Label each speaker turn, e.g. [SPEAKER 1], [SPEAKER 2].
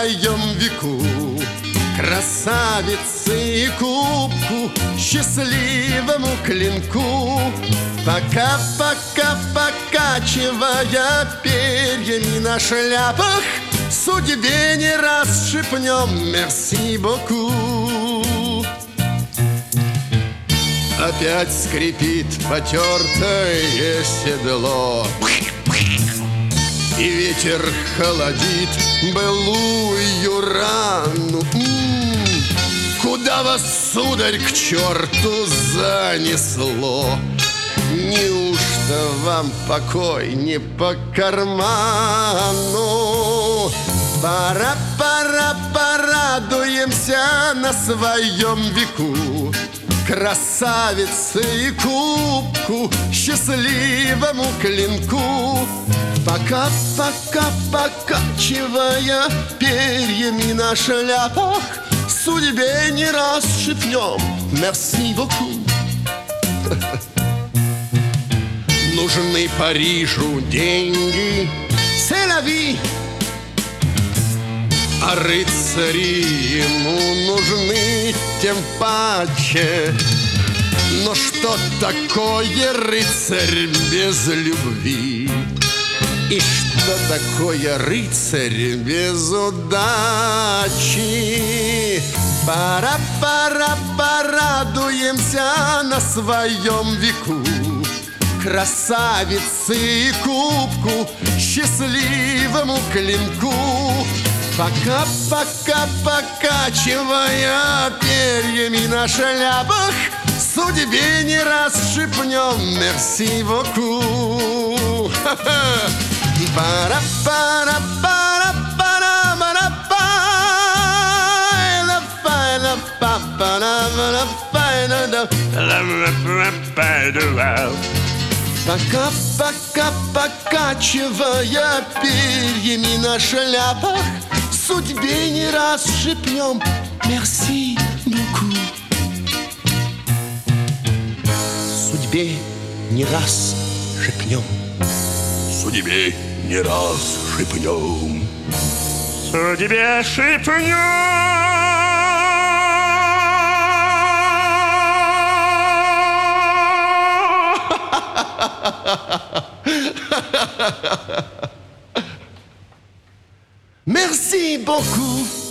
[SPEAKER 1] своем веку. Красавице и кубку, счастливому клинку. Пока-пока, покачивая перьями на шляпах, судьбе не раз шепнем «Мерси боку». Опять скрипит потертое седло, и ветер холодит былую рану. Куда вас, сударь, к черту занесло? Неужто вам покой не по карману? Пора, порадуемся на своем веку. Красавице и кубку, счастливому клинку. Пока-пока, покачивая перьями на шляпах, судьбе не раз шепнем «Мерси боку». Нужны Парижу деньги, c'est la vie. А рыцари ему нужны тем паче. Но что такое рыцарь без любви? И что такое рыцарь без удачи? Пора, порадуемся на своем веку. Красавице и кубку, счастливому клинку. Пока-пока, покачивая перьями на шляпах, судьбе не раз шепнем «Мерси боку». Пока-пока, покачивая перьями на шляпах, судьбе не раз шепнем «Мерси боку». Судьбе не раз шепнем.
[SPEAKER 2] Судьбе не раз шепнем.
[SPEAKER 3] Судьбе шепнем.
[SPEAKER 1] Merci beaucoup.